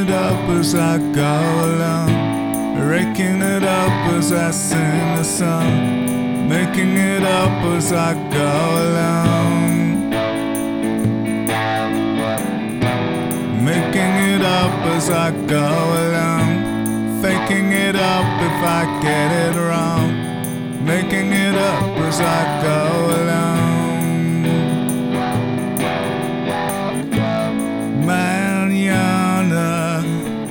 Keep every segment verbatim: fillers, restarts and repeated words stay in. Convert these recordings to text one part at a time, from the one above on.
it up as I go along, raking it up as I sing a song, making it up as I go along, making it up as I go along, faking it up if I get it wrong, making it up as I go along. Manana,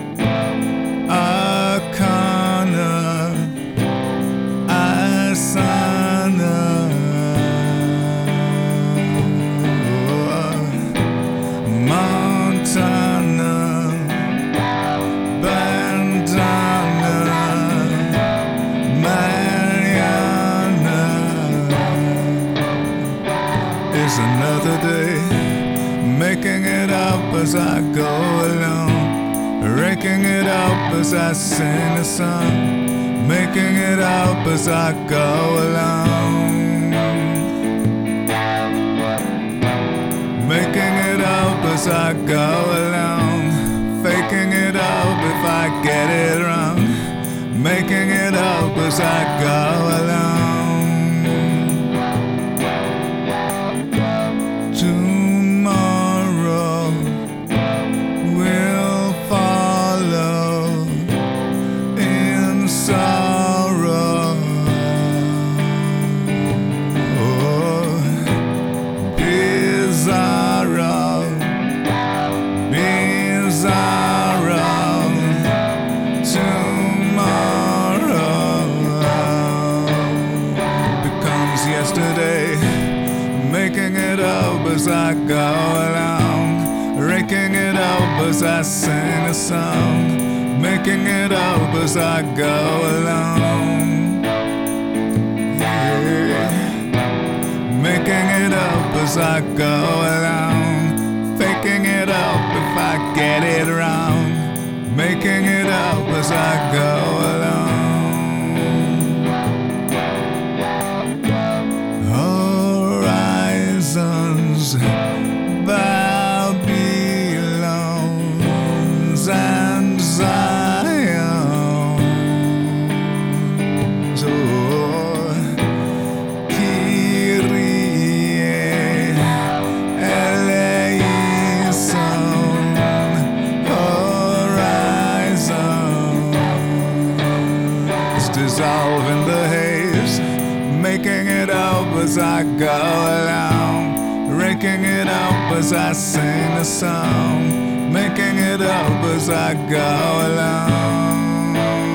Arcana, Asana, Montana, Bandana, Mariana. It's another day, making it up as I go along, raking it up as I sing a song, making it up as I go along, making it up as I go along, faking it up if I get it wrong, making it up as I go along. Sorrow, oh, bizarro, bizarro, tomorrow becomes yesterday, making it up as I go along, raking it up as I sing a song, making it up as I go along, yeah. Making it up as I go along, faking it up if I get it wrong, making it up as I go along. Horizons, Babylons, and Zion, so Kyrie eleison, horizons dissolve in the haze, making it up as I go along, raking it up as I sing a song, making it up as I go along,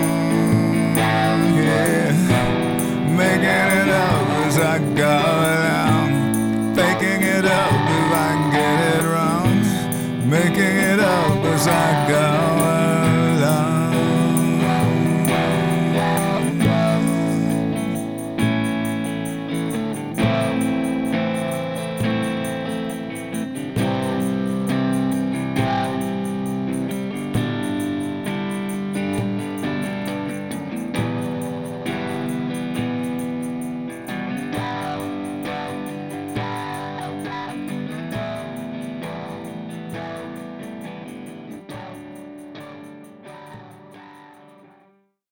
yeah. Making it up as I go along, faking it up if I get it wrong, making it up as I go